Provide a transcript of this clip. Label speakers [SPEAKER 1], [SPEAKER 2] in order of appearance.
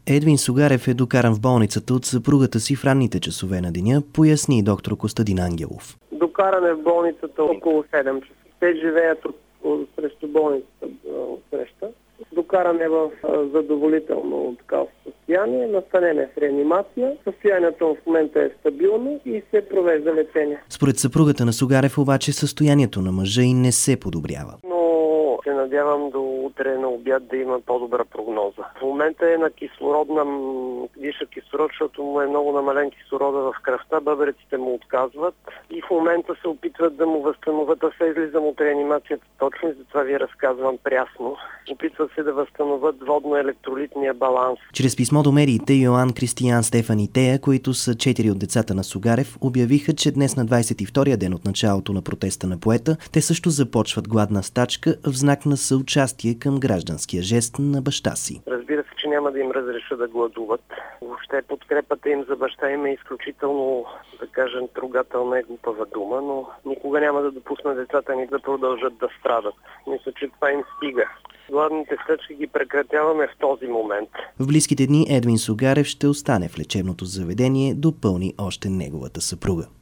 [SPEAKER 1] Едвин Сугарев е докаран в болницата от съпругата си в ранните часове на деня, поясни доктор Костадин Ангелов.
[SPEAKER 2] Докаран е в болницата около 7 часа. Те живеят срещу болницата среща. Докаран е в задоволително такава състояние, настанен е в реанимация. Състоянието в момента е стабилно и се провежда лечение.
[SPEAKER 1] Според съпругата на Сугарев обаче състоянието на мъжа и не се подобрява.
[SPEAKER 2] Се надявам до утре на обяд да има по-добра прогноза. В момента е на кислородна, диша кислород, защото му е много намален кислорода в кръвта, бъбреците му отказват и в момента се опитват да му възстановят, да се излизам от реанимацията точно и затова ви разказвам прясно. Опитват се да възстановят водно-електролитния баланс.
[SPEAKER 1] Чрез писмо до медиите Йоан, Кристиян, Стефан и Тея, които са 4 от децата на Сугарев, обявиха, че днес на 22-я ден от началото на протеста на поета, те също започват гладна стачка в знак на съучастие към гражданския жест на баща си.
[SPEAKER 2] Разбира се, че няма да им разреша да гладуват. Въобще подкрепата им за баща им е изключително, да кажем, трогателна и глупава дума, но никога няма да допусна децата ни да продължат да страдат. Мисля, че това им стига. Гладните стачки ги прекратяваме в този момент.
[SPEAKER 1] В близките дни Едвин Сугарев ще остане в лечебното заведение, допълни още неговата съпруга.